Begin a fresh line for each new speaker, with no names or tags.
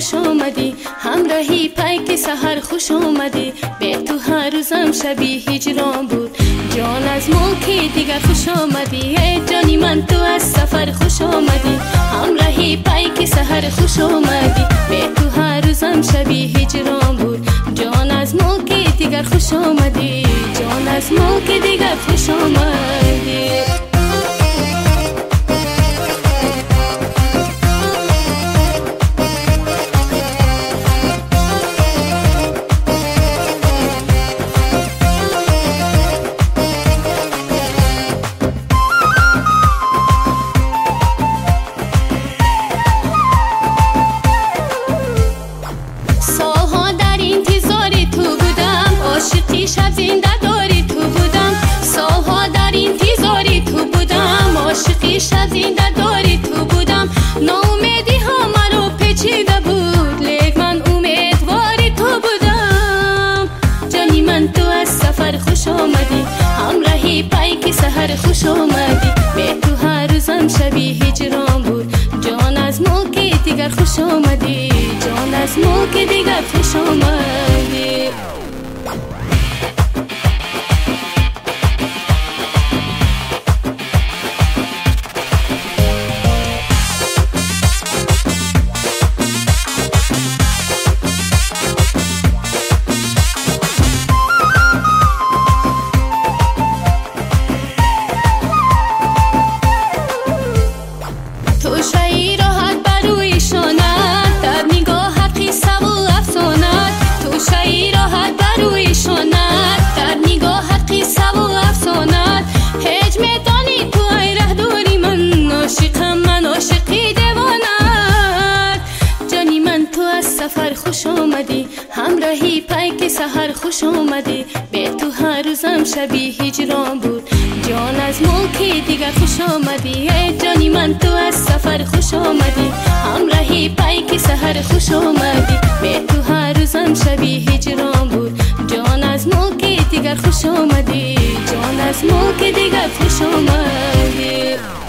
خوش آمدی، همراهی پیک سحر خوش آمدی. به تو هر روزم شبیه هجران بود، جان از ملک دیگر خوش آمدی. ای جانی من تو از سفر خوش آمدی، همراهی پیک سحر خوش آمدی. به تو هر روزم شبیه هجران بود، جان از ملک دیگر خوش آمدی، جان از ملک دیگر خوش آمدی. شب زنده داری تو بودم، سالها در انتظاری تو بودم، عاشقی شب زنده داری تو بودم. ناامیدی ها منو پیچیده بود، لیک من امیدواری تو بودم. جانی من تو از سفر خوش آمدی، همراهی پیک سحر خوش آمدی. به تو هر روزم شبیه هجران بود، جان از ملک دیگر خوش آمدی، جان از ملک دیگر خوش آمدی. تو شایی راحت بروی شانت، در نگاهت قصه و افسانت. تو شایی راحت بروی شانت، در نگاهت قصه و افسانت. هیچ میدانی تو ای ره دوری من، عاشقم من عاشقی دیوانت. جانی من تو از سفر خوش آمدی، همراهی پیک سحر خوش آمدی. به تو هر روزم شبیه هجران بود، جان از ملک دیگر خوش آمدی. ای جانی من تو از سفر خوش آمدی، همراهی پیک سحر خوش آمدی. به تو هر روزم شبیه هجران بود، جان از ملک دیگر خوش آمدی، جان از ملک دیگر خوش آمدی.